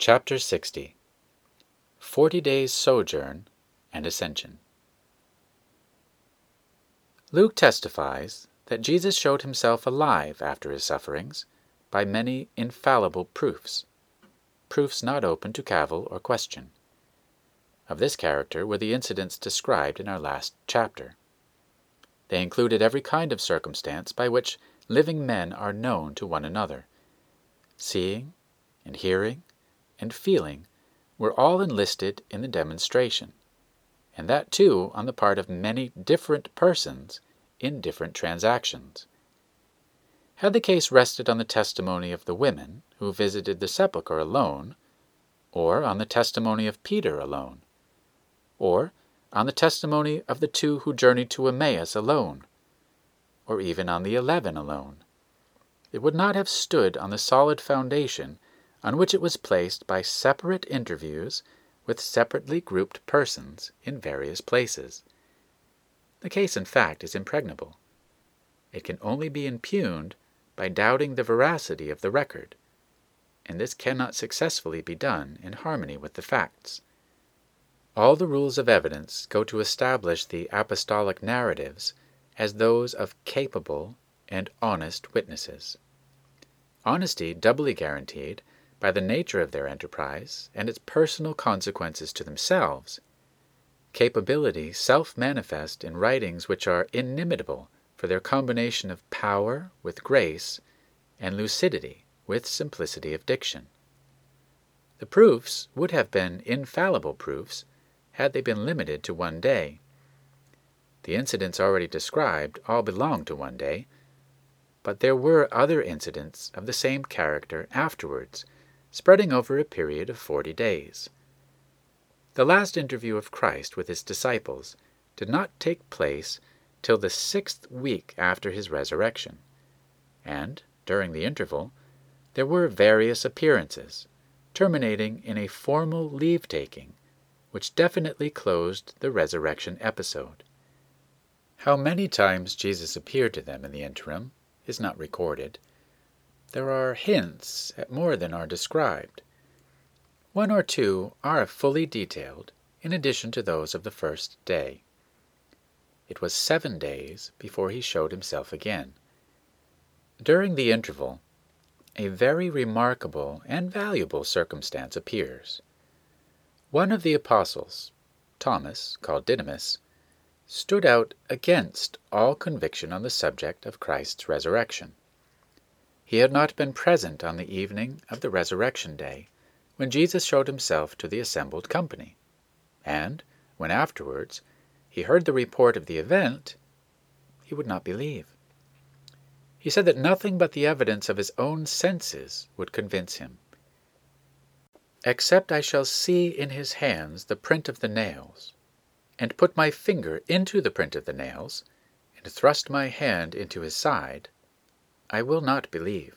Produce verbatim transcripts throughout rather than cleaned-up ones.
Chapter sixty. Forty Days' Sojourn and Ascension. Luke testifies that Jesus showed himself alive after his sufferings by many infallible proofs, proofs not open to cavil or question. Of this character were the incidents described in our last chapter. They included every kind of circumstance by which living men are known to one another. Seeing and hearing and feeling were all enlisted in the demonstration, and that too on the part of many different persons in different transactions. Had the case rested on the testimony of the women who visited the sepulchre alone, or on the testimony of Peter alone, or on the testimony of the two who journeyed to Emmaus alone, or even on the eleven alone, it would not have stood on the solid foundation on which it was placed by separate interviews with separately grouped persons in various places. The case, in fact, is impregnable. It can only be impugned by doubting the veracity of the record, and this cannot successfully be done in harmony with the facts. All the rules of evidence go to establish the apostolic narratives as those of capable and honest witnesses. Honesty doubly guaranteed by the nature of their enterprise and its personal consequences to themselves. Capability self-manifest in writings which are inimitable for their combination of power with grace and lucidity with simplicity of diction. The proofs would have been infallible proofs had they been limited to one day. The incidents already described all belong to one day, but there were other incidents of the same character afterwards, spreading over a period of forty days. The last interview of Christ with his disciples did not take place till the sixth week after his resurrection, and, during the interval, there were various appearances, terminating in a formal leave-taking, which definitely closed the resurrection episode. How many times Jesus appeared to them in the interim is not recorded. There are hints at more than are described. One or two are fully detailed, in addition to those of the first day. It was seven days before he showed himself again. During the interval, a very remarkable and valuable circumstance appears. One of the apostles, Thomas, called Didymus, stood out against all conviction on the subject of Christ's resurrection. He had not been present on the evening of the resurrection day, when Jesus showed himself to the assembled company, and when afterwards he heard the report of the event, he would not believe. He said that nothing but the evidence of his own senses would convince him. "Except I shall see in his hands the print of the nails, and put my finger into the print of the nails, and thrust my hand into his side, I will not believe."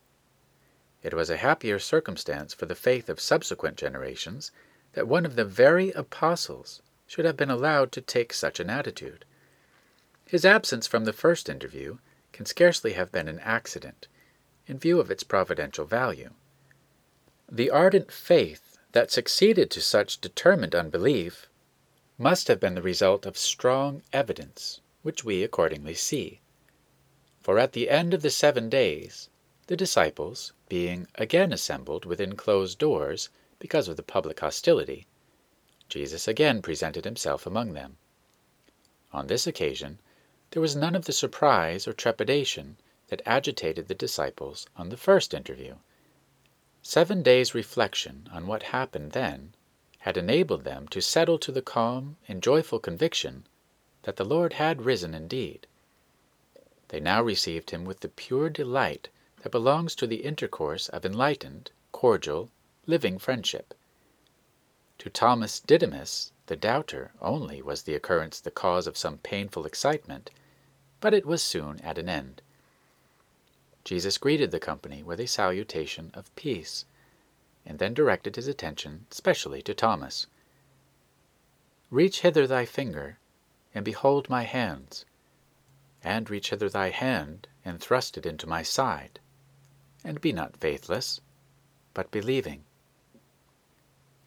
It was a happier circumstance for the faith of subsequent generations that one of the very apostles should have been allowed to take such an attitude. His absence from the first interview can scarcely have been an accident, in view of its providential value. The ardent faith that succeeded to such determined unbelief must have been the result of strong evidence, which we accordingly see. For at the end of the seven days, the disciples, being again assembled within closed doors because of the public hostility, Jesus again presented himself among them. On this occasion, there was none of the surprise or trepidation that agitated the disciples on the first interview. Seven days' reflection on what happened then had enabled them to settle to the calm and joyful conviction that the Lord had risen indeed. They now received him with the pure delight that belongs to the intercourse of enlightened, cordial, living friendship. To Thomas Didymus, the doubter, only was the occurrence the cause of some painful excitement, but it was soon at an end. Jesus greeted the company with a salutation of peace, and then directed his attention specially to Thomas. "Reach hither thy finger, and behold my hands, and reach hither thy hand, and thrust it into my side, and be not faithless, but believing."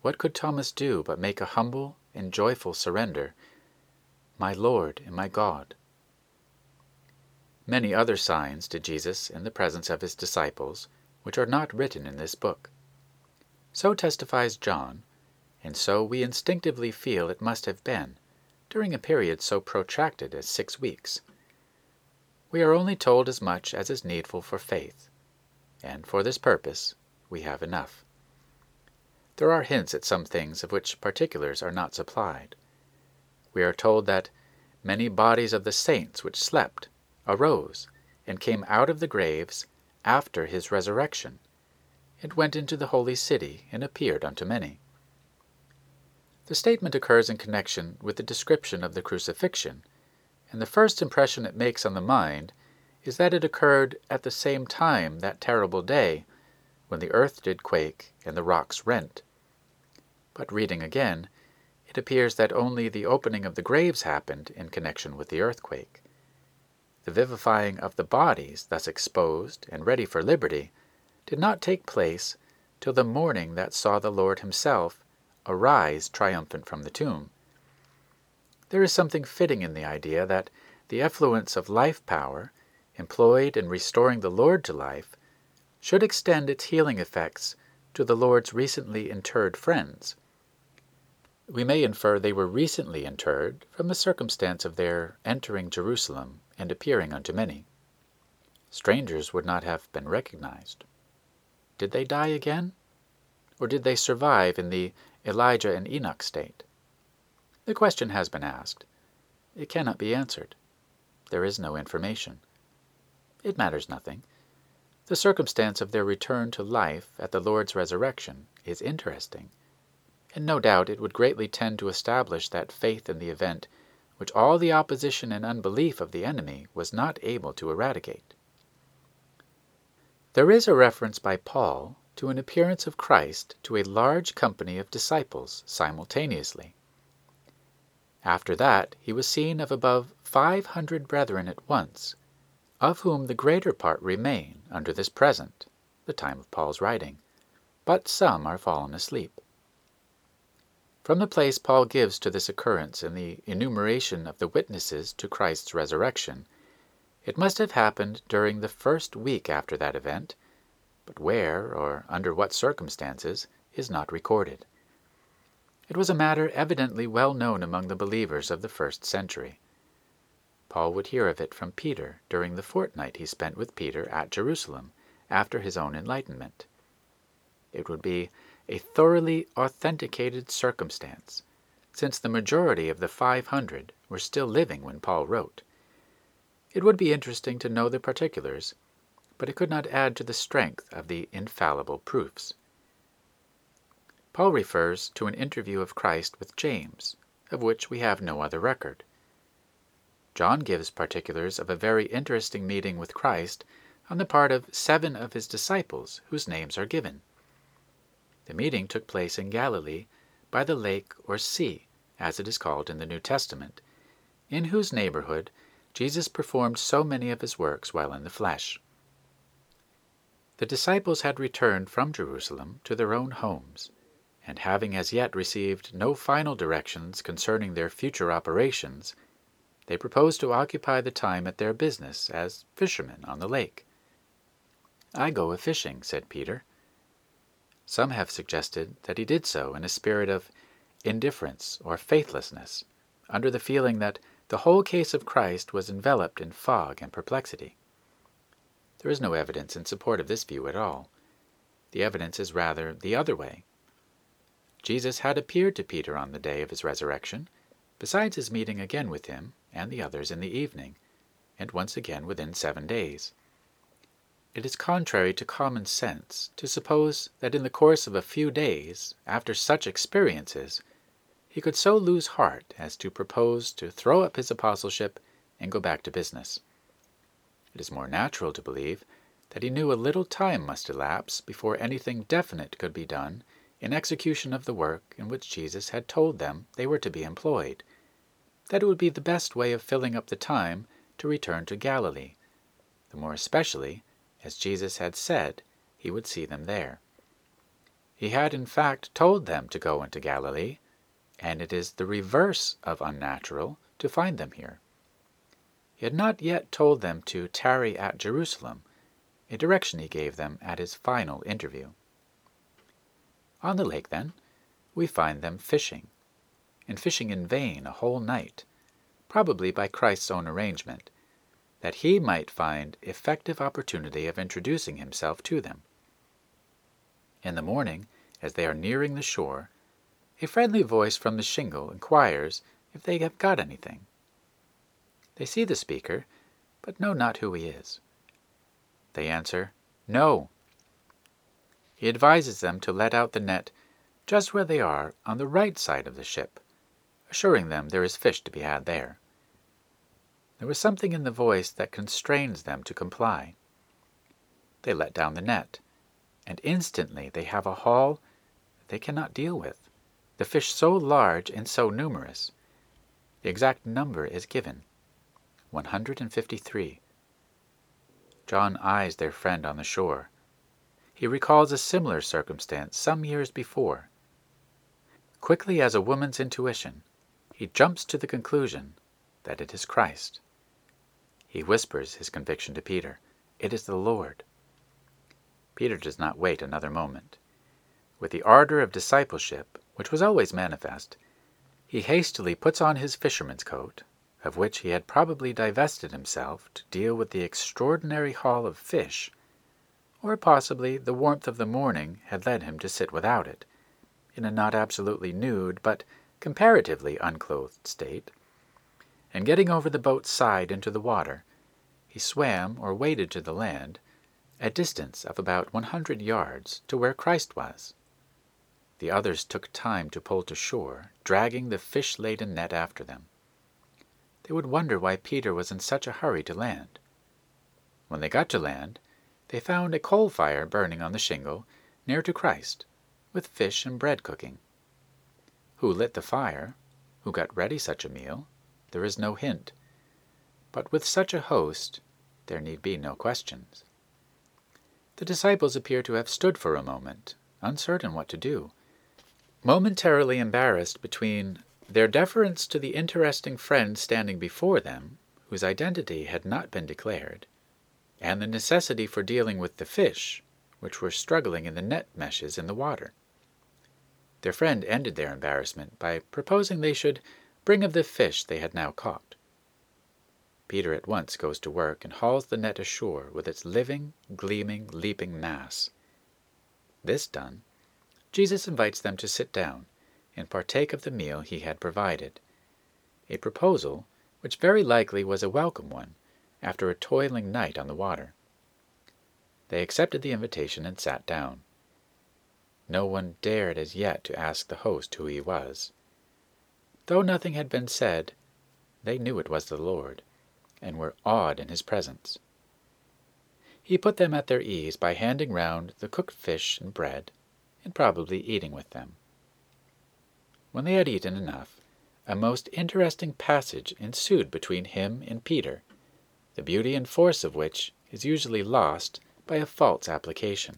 what could Thomas do but make a humble and joyful surrender? "My Lord and my God." Many other signs did Jesus in the presence of his disciples, which are not written in this book. So testifies John, and so we instinctively feel it must have been, during a period so protracted as six weeks. We are only told as much as is needful for faith, and for this purpose we have enough. There are hints at some things of which particulars are not supplied. We are told that many bodies of the saints which slept arose and came out of the graves after his resurrection, and went into the holy city and appeared unto many. The statement occurs in connection with the description of the crucifixion, and the first impression it makes on the mind is that it occurred at the same time that terrible day when the earth did quake and the rocks rent. But reading again, it appears that only the opening of the graves happened in connection with the earthquake. The vivifying of the bodies thus exposed and ready for liberty did not take place till the morning that saw the Lord himself arise triumphant from the tomb. There is something fitting in the idea that the effluence of life-power, employed in restoring the Lord to life, should extend its healing effects to the Lord's recently interred friends. We may infer they were recently interred from the circumstance of their entering Jerusalem and appearing unto many. Strangers would not have been recognized. Did they die again? Or did they survive in the Elijah and Enoch state? The question has been asked. It cannot be answered. There is no information. It matters nothing. The circumstance of their return to life at the Lord's resurrection is interesting, and no doubt it would greatly tend to establish that faith in the event which all the opposition and unbelief of the enemy was not able to eradicate. There is a reference by Paul to an appearance of Christ to a large company of disciples simultaneously. After that he was seen of above five hundred brethren at once, of whom the greater part remain under this present, the time of Paul's writing, but some are fallen asleep. From the place Paul gives to this occurrence in the enumeration of the witnesses to Christ's resurrection, it must have happened during the first week after that event, but where or under what circumstances is not recorded. It was a matter evidently well known among the believers of the first century. Paul would hear of it from Peter during the fortnight he spent with Peter at Jerusalem after his own enlightenment. It would be a thoroughly authenticated circumstance, since the majority of the five hundred were still living when Paul wrote. It would be interesting to know the particulars, but it could not add to the strength of the infallible proofs. Paul refers to an interview of Christ with James, of which we have no other record. John gives particulars of a very interesting meeting with Christ on the part of seven of his disciples whose names are given. The meeting took place in Galilee by the lake or sea, as it is called in the New Testament, in whose neighborhood Jesus performed so many of his works while in the flesh. The disciples had returned from Jerusalem to their own homes, and having as yet received no final directions concerning their future operations, they proposed to occupy the time at their business as fishermen on the lake. "I go a-fishing," said Peter. Some have suggested that he did so in a spirit of indifference or faithlessness, under the feeling that the whole case of Christ was enveloped in fog and perplexity. There is no evidence in support of this view at all. The evidence is rather the other way. Jesus had appeared to Peter on the day of his resurrection, besides his meeting again with him and the others in the evening, and once again within seven days. It is contrary to common sense to suppose that in the course of a few days, after such experiences, he could so lose heart as to propose to throw up his apostleship and go back to business. It is more natural to believe that he knew a little time must elapse before anything definite could be done in execution of the work in which Jesus had told them they were to be employed, that it would be the best way of filling up the time to return to Galilee, the more especially as Jesus had said he would see them there. He had in fact told them to go into Galilee, and it is the reverse of unnatural to find them here. He had not yet told them to tarry at Jerusalem, a direction he gave them at his final interview. On the lake, then, we find them fishing, and fishing in vain a whole night, probably by Christ's own arrangement, that he might find effective opportunity of introducing himself to them. In the morning, as they are nearing the shore, a friendly voice from the shingle inquires if they have got anything. They see the speaker, but know not who he is. They answer, "No." He advises them to let out the net just where they are on the right side of the ship, assuring them there is fish to be had there. There was something in the voice that constrains them to comply. They let down the net, and instantly they have a haul that they cannot deal with, the fish so large and so numerous. The exact number is given, one hundred fifty-three. John eyes their friend on the shore. He recalls a similar circumstance some years before. Quickly as a woman's intuition, he jumps to the conclusion that it is Christ. He whispers his conviction to Peter, "It is the Lord." Peter does not wait another moment. With the ardor of discipleship, which was always manifest, he hastily puts on his fisherman's coat, of which he had probably divested himself to deal with the extraordinary haul of fish, or possibly the warmth of the morning had led him to sit without it, in a not absolutely nude but comparatively unclothed state, and getting over the boat's side into the water, he swam or waded to the land, a distance of about one hundred yards to where Christ was. The others took time to pull to shore, dragging the fish-laden net after them. They would wonder why Peter was in such a hurry to land. When they got to land, they found a coal fire burning on the shingle near to Christ, with fish and bread cooking. Who lit the fire, who got ready such a meal, there is no hint, but with such a host there need be no questions. The disciples appear to have stood for a moment, uncertain what to do, momentarily embarrassed between their deference to the interesting friend standing before them, whose identity had not been declared, and the necessity for dealing with the fish, which were struggling in the net meshes in the water. Their friend ended their embarrassment by proposing they should bring of the fish they had now caught. Peter at once goes to work and hauls the net ashore with its living, gleaming, leaping mass. This done, Jesus invites them to sit down and partake of the meal he had provided, a proposal which very likely was a welcome one after a toiling night on the water. They accepted the invitation and sat down. No one dared as yet to ask the host who he was. Though nothing had been said, they knew it was the Lord, and were awed in his presence. He put them at their ease by handing round the cooked fish and bread, and probably eating with them. When they had eaten enough, a most interesting passage ensued between him and Peter, the beauty and force of which is usually lost by a false application.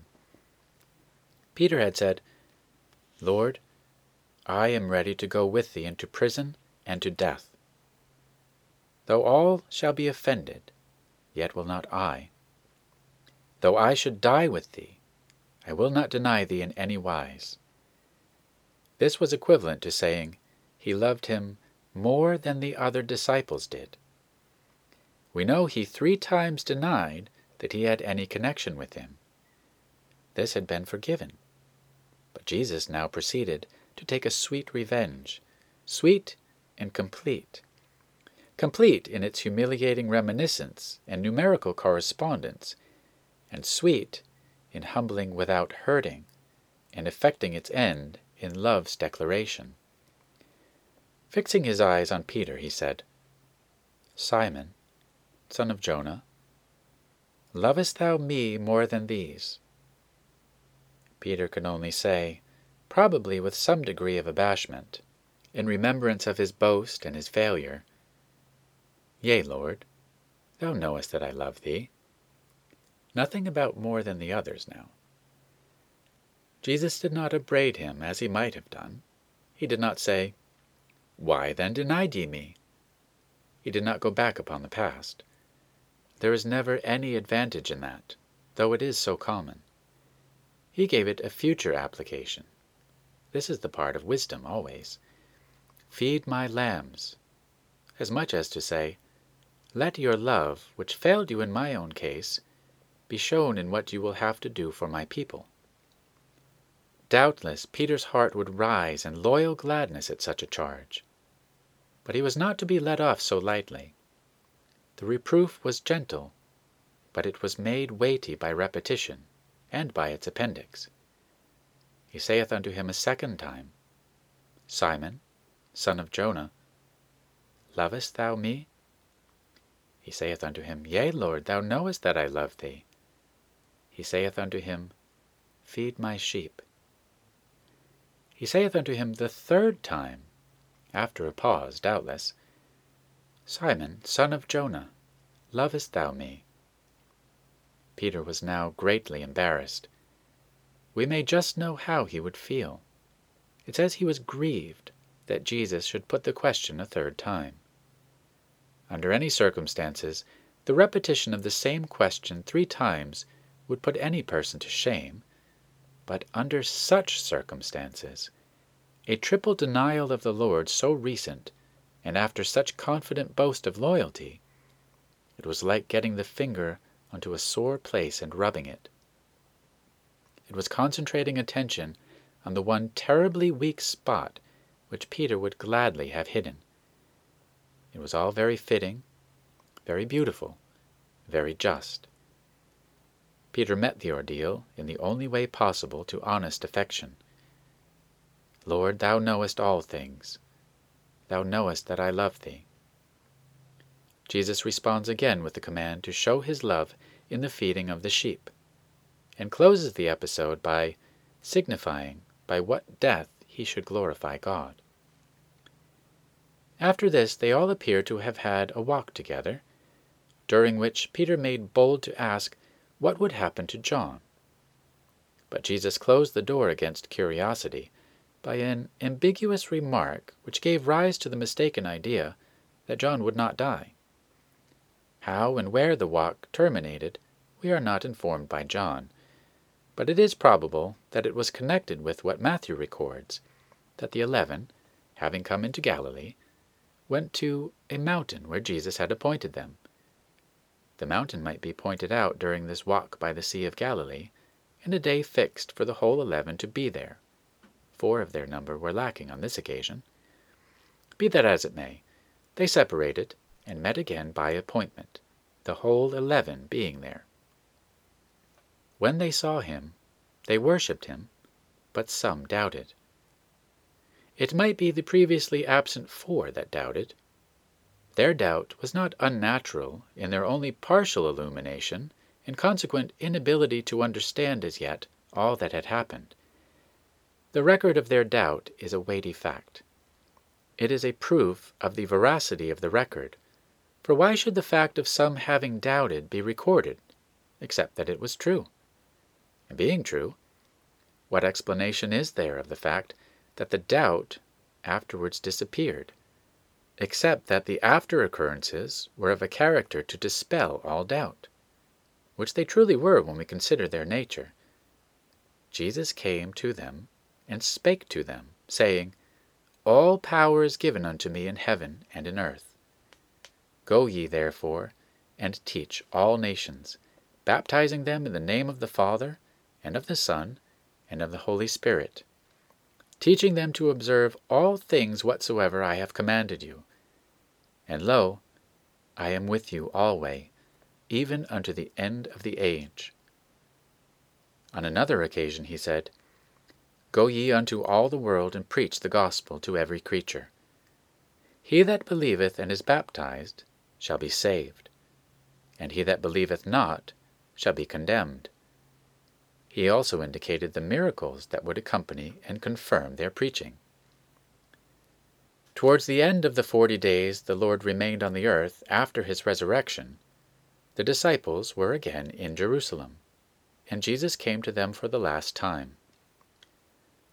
Peter had said, "Lord, I am ready to go with thee into prison and to death. Though all shall be offended, yet will not I. Though I should die with thee, I will not deny thee in any wise." This was equivalent to saying he loved him more than the other disciples did. We know he three times denied that he had any connection with him. This had been forgiven. But Jesus now proceeded to take a sweet revenge, sweet and complete. Complete in its humiliating reminiscence and numerical correspondence, and sweet in humbling without hurting, and effecting its end in love's declaration. Fixing his eyes on Peter, he said, "Simon, son of Jonah, lovest thou me more than these?" Peter could only say, probably with some degree of abashment, in remembrance of his boast and his failure, "Yea, Lord, thou knowest that I love thee." Nothing about more than the others now. Jesus did not upbraid him as he might have done. He did not say, "Why then denied ye me?" He did not go back upon the past. There is never any advantage in that, though it is so common. He gave it a future application. This is the part of wisdom always. Feed my lambs, as much as to say, let your love, which failed you in my own case, be shown in what you will have to do for my people. Doubtless Peter's heart would rise in loyal gladness at such a charge. But he was not to be let off so lightly. The reproof was gentle, but it was made weighty by repetition, and by its appendix. He saith unto him a second time, Simon, son of Jonah, lovest thou me? He saith unto him, Yea, Lord, thou knowest that I love thee. He saith unto him, Feed my sheep. He saith unto him the third time, after a pause, doubtless, Simon, son of Jonah, lovest thou me? Peter was now greatly embarrassed. We may just know how he would feel. It says he was grieved that Jesus should put the question a third time. Under any circumstances, the repetition of the same question three times would put any person to shame, but under such circumstances, a triple denial of the Lord so recent, and after such confident boast of loyalty, it was like getting the finger onto a sore place and rubbing it. It was concentrating attention on the one terribly weak spot which Peter would gladly have hidden. It was all very fitting, very beautiful, very just. Peter met the ordeal in the only way possible to honest affection. Lord, thou knowest all things. Thou knowest that I love thee. Jesus responds again with the command to show his love in the feeding of the sheep, and closes the episode by signifying by what death he should glorify God. After this they all appear to have had a walk together, during which Peter made bold to ask what would happen to John. But Jesus closed the door against curiosity by an ambiguous remark which gave rise to the mistaken idea that John would not die. How and where the walk terminated we are not informed by John, but it is probable that it was connected with what Matthew records, that the eleven, having come into Galilee, went to a mountain where Jesus had appointed them. The mountain might be pointed out during this walk by the Sea of Galilee, and a day fixed for the whole eleven to be there. Four of their number were lacking on this occasion. Be that as it may, they separated and met again by appointment, the whole eleven being there. When they saw him, they worshipped him, but some doubted. It might be the previously absent four that doubted. Their doubt was not unnatural in their only partial illumination and consequent inability to understand as yet all that had happened. The record of their doubt is a weighty fact. It is a proof of the veracity of the record, for why should the fact of some having doubted be recorded, except that it was true? And being true, what explanation is there of the fact that the doubt afterwards disappeared, except that the after occurrences were of a character to dispel all doubt, which they truly were when we consider their nature. Jesus came to them and spake to them, saying, All power is given unto me in heaven and in earth. Go ye therefore, and teach all nations, baptizing them in the name of the Father, and of the Son, and of the Holy Spirit, teaching them to observe all things whatsoever I have commanded you. And lo, I am with you alway, even unto the end of the age. On another occasion he said, Go ye unto all the world, and preach the gospel to every creature. He that believeth and is baptized shall be saved, and he that believeth not shall be condemned. He also indicated the miracles that would accompany and confirm their preaching. Towards the end of the forty days the Lord remained on the earth after his resurrection, the disciples were again in Jerusalem, and Jesus came to them for the last time.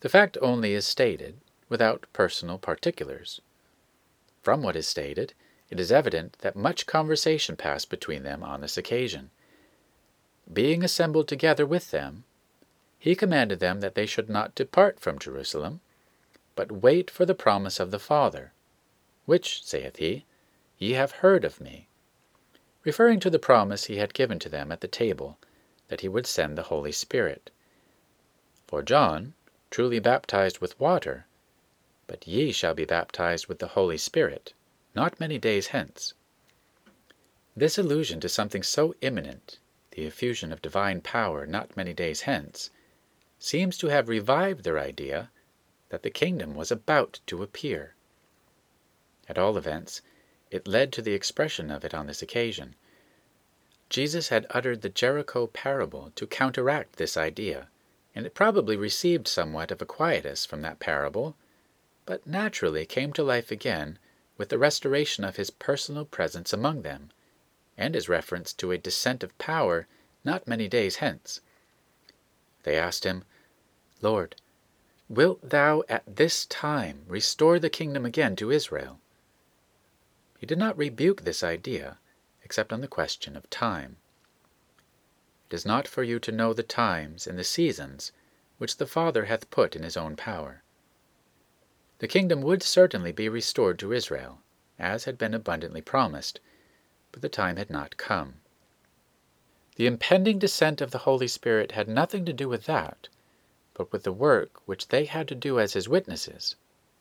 The fact only is stated, without personal particulars. From what is stated, it is evident that much conversation passed between them on this occasion. Being assembled together with them, he commanded them that they should not depart from Jerusalem, but wait for the promise of the Father, which, saith he, ye have heard of me, referring to the promise he had given to them at the table, that he would send the Holy Spirit. For John truly baptized with water, but ye shall be baptized with the Holy Spirit, not many days hence. This allusion to something so imminent, the effusion of divine power not many days hence, seems to have revived their idea that the kingdom was about to appear. At all events, it led to the expression of it on this occasion. Jesus had uttered the Jericho parable to counteract this idea, and it probably received somewhat of a quietus from that parable, but naturally came to life again with the restoration of his personal presence among them, and his reference to a descent of power not many days hence. They asked him, Lord, wilt thou at this time restore the kingdom again to Israel? He did not rebuke this idea, except on the question of time. It is not for you to know the times and the seasons which the Father hath put in his own power. The kingdom would certainly be restored to Israel, as had been abundantly promised, but the time had not come. The impending descent of the Holy Spirit had nothing to do with that, but with the work which they had to do as his witnesses.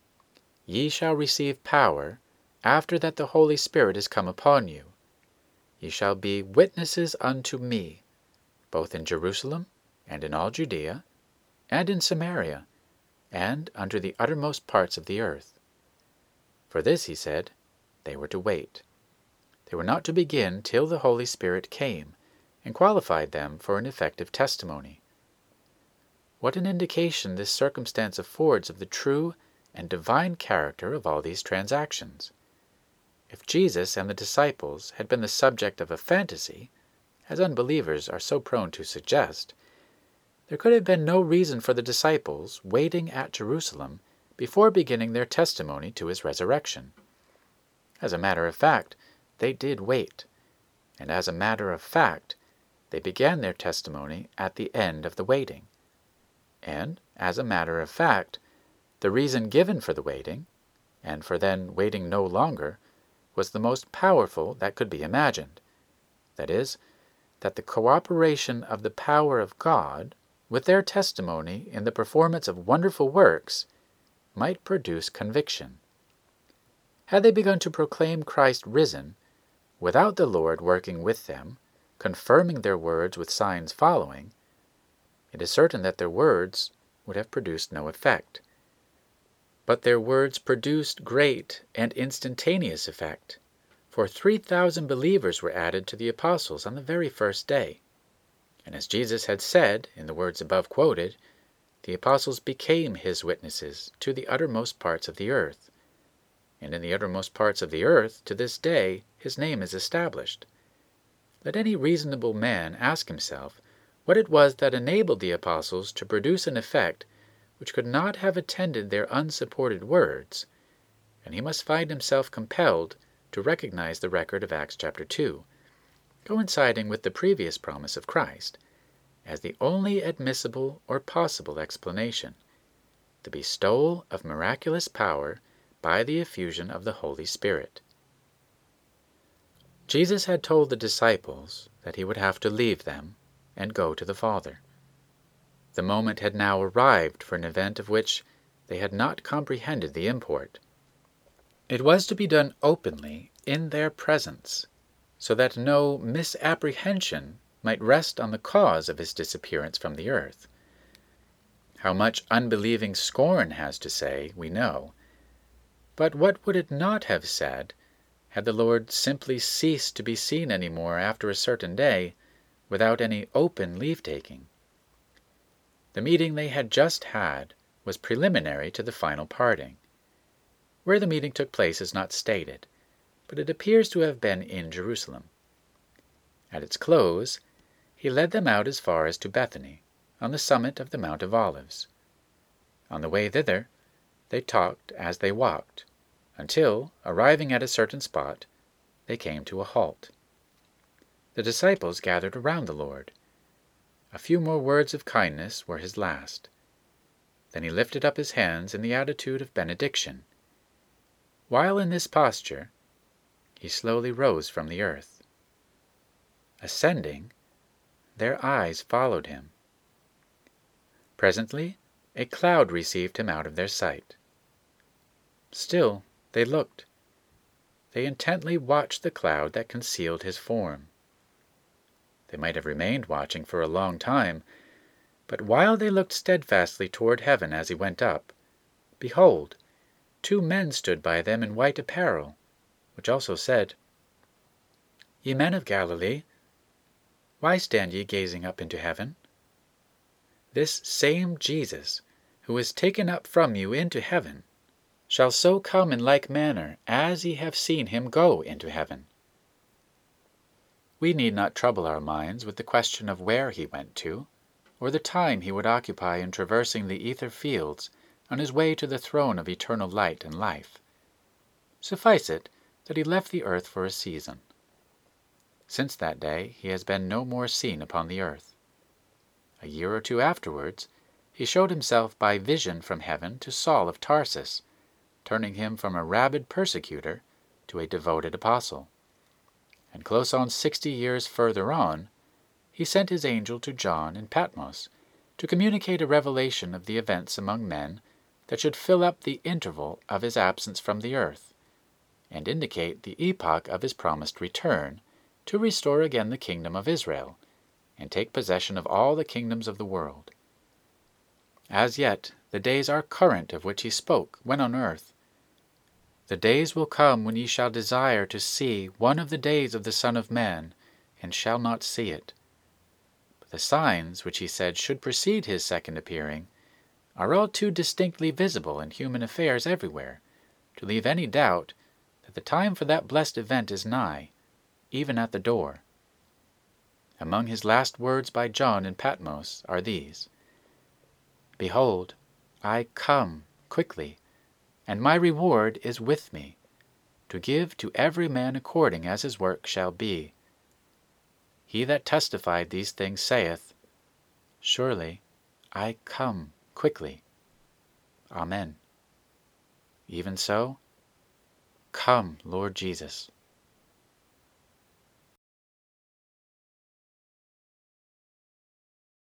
Ye shall receive power after that the Holy Spirit is come upon you. Ye shall be witnesses unto me, both in Jerusalem, and in all Judea, and in Samaria, and unto the uttermost parts of the earth. For this, he said, they were to wait. They were not to begin till the Holy Spirit came, and qualified them for an effective testimony. What an indication this circumstance affords of the true and divine character of all these transactions! If Jesus and the disciples had been the subject of a fantasy, as unbelievers are so prone to suggest, there could have been no reason for the disciples waiting at Jerusalem before beginning their testimony to his resurrection. As a matter of fact, they did wait, and as a matter of fact, they began their testimony at the end of the waiting. And, as a matter of fact, the reason given for the waiting, and for then waiting no longer, was the most powerful that could be imagined. That is, that the cooperation of the power of God with their testimony in the performance of wonderful works might produce conviction. Had they begun to proclaim Christ risen, without the Lord working with them, confirming their words with signs following, it is certain that their words would have produced no effect. But their words produced great and instantaneous effect, for three thousand believers were added to the apostles on the very first day. And as Jesus had said in the words above quoted, the apostles became his witnesses to the uttermost parts of the earth. And in the uttermost parts of the earth, to this day, his name is established. Let any reasonable man ask himself what it was that enabled the apostles to produce an effect which could not have attended their unsupported words, and he must find himself compelled to recognize the record of Acts chapter two, coinciding with the previous promise of Christ, as the only admissible or possible explanation, the bestowal of miraculous power by the effusion of the Holy Spirit. Jesus had told the disciples that he would have to leave them and go to the Father. The moment had now arrived for an event of which they had not comprehended the import. It was to be done openly in their presence, so that no misapprehension might rest on the cause of his disappearance from the earth. How much unbelieving scorn has to say, we know. But what would it not have said had the Lord simply ceased to be seen any more after a certain day, without any open leave-taking? The meeting they had just had was preliminary to the final parting. Where the meeting took place is not stated, but it appears to have been in Jerusalem. At its close, he led them out as far as to Bethany, on the summit of the Mount of Olives. On the way thither, they talked as they walked, until, arriving at a certain spot, they came to a halt. The disciples gathered around the Lord. A few more words of kindness were his last. Then he lifted up his hands in the attitude of benediction. While in this posture, he slowly rose from the earth. Ascending, their eyes followed him. Presently, a cloud received him out of their sight. Still they looked. They intently watched the cloud that concealed his form. They might have remained watching for a long time, but while they looked steadfastly toward heaven as he went up, behold, two men stood by them in white apparel, which also said, Ye men of Galilee, why stand ye gazing up into heaven? This same Jesus, who is taken up from you into heaven, shall so come in like manner as ye have seen him go into heaven. We need not trouble our minds with the question of where he went to, or the time he would occupy in traversing the ether fields on his way to the throne of eternal light and life. Suffice it that he left the earth for a season. Since that day he has been no more seen upon the earth. A year or two afterwards, he showed himself by vision from heaven to Saul of Tarsus, turning him from a rabid persecutor to a devoted apostle. And close on sixty years further on, he sent his angel to John in Patmos to communicate a revelation of the events among men that should fill up the interval of his absence from the earth, and indicate the epoch of his promised return to restore again the kingdom of Israel, and take possession of all the kingdoms of the world. As yet the days are current of which he spoke when on earth. The days will come when ye shall desire to see one of the days of the Son of Man, and shall not see it. But the signs which he said should precede his second appearing are all too distinctly visible in human affairs everywhere, to leave any doubt that the time for that blessed event is nigh, even at the door. Among his last words by John in Patmos are these, Behold, I come quickly, and my reward is with me, to give to every man according as his work shall be. He that testified these things saith, Surely I come quickly. Amen. Even so, come, Lord Jesus.